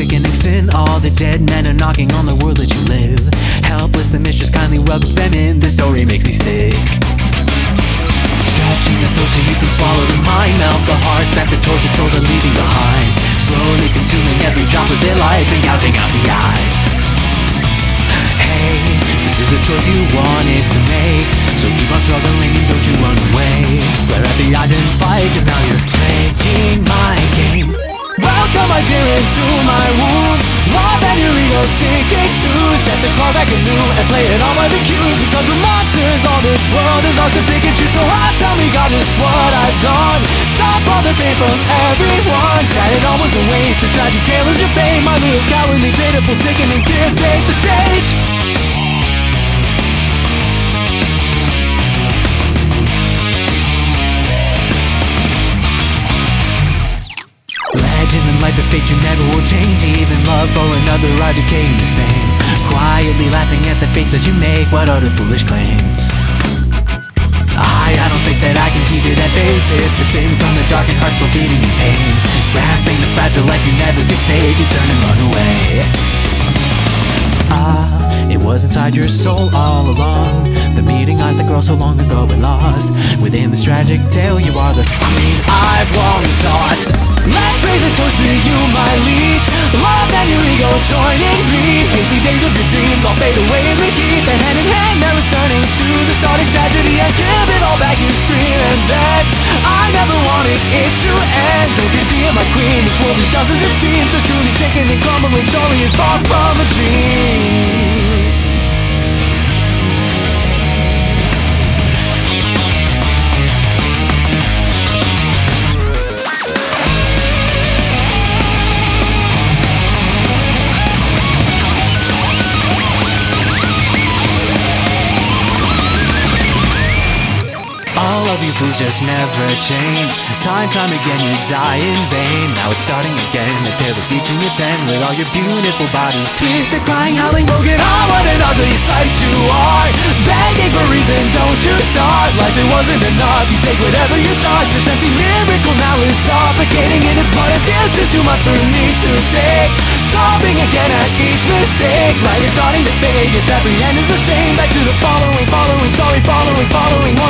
sickening sin. All the dead men are knocking on the world that you live. Helpless, the mistress kindly welcomes them in. This story makes me sick. Stretching the throat so you can swallow the mind. Melt the hearts that the tortured souls are leaving behind. Slowly consuming every drop of their life and gouging out the eyes. Hey, this is the choice you wanted to make, so keep on struggling and don't you run away. Flare at the eyes and fight, cause now you're playing my game. Welcome my dear into my wound. Love and your ego sinking too. Set the clock back anew and play it all by the cues. Because we're monsters, all this world is ours to pick and choose. So tell me God, just what I've done. Stop all the pain from everyone. Sad it all was a waste, the tragic tale is your fame. My little cowardly, pitiful, sickening tear, take the stage. Legend and life of fate you never will change. Even love for another are decaying the same. Quietly laughing at the face that you make. What are the foolish claims? I don't think that I can keep it at face it. The sin from the darkened heart still beating in pain. Grasping the fragile life you never could save. You turn and run away. It was inside your soul all along. The meeting eyes that grow so long ago were lost. Within this tragic tale you are the queen I've long sought. Let's raise a toast to you, my liege. Love and your ego join in greed. Hazy days of your dreams all fade away in the heat. They're hand in hand, they're returning to the starting tragedy. And give it all back, you scream and beg. I never wanted it to end. Don't you see it, my queen? This world is just as it seems. This truly sickening, crumbling story is far from a dream. All of you fools just never change. Time again you die in vain. Now it's starting again, the tale is reaching its end. With all your beautiful bodies twisted, crying, howling, broken. Oh, what an ugly sight you are. Begging for reason, don't you start. Life it wasn't enough, you take whatever you touch. This empty miracle now is suffocating in its blood. And this is too much for me to take. Sobbing again at each mistake. Light is starting to fade, yes, every end is the same. Back to the following story, following